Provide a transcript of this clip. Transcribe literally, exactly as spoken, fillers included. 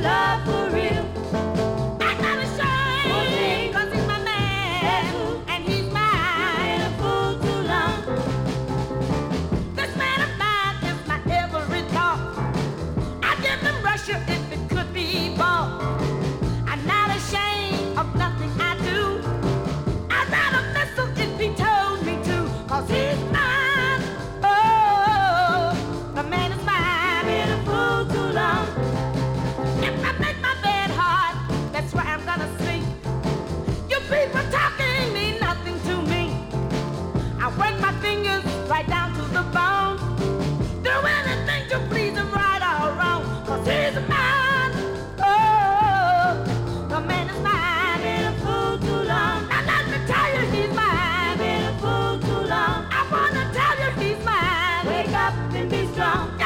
love for real. I'm not ashamed, 'cause he's my man, and he's mine. Been a fool too long. This man of mine is my every thought. I'd give him Russia if it could be bought. I'm not ashamed of nothing I do. I'd rather missile if he told me to, 'cause he's mine. Oh, the man is mine. Been a fool too long. If I make my bed hard, that's where I'm gonna sleep. You people talking mean nothing to me. I work my fingers right down to the bone. Do anything to please him, right or wrong, 'cause he's mine. Oh, the man is mine. Been a fool too long. Now let me tell you he's mine. Been a fool too long. I wanna tell you he's mine. Wake up and be strong.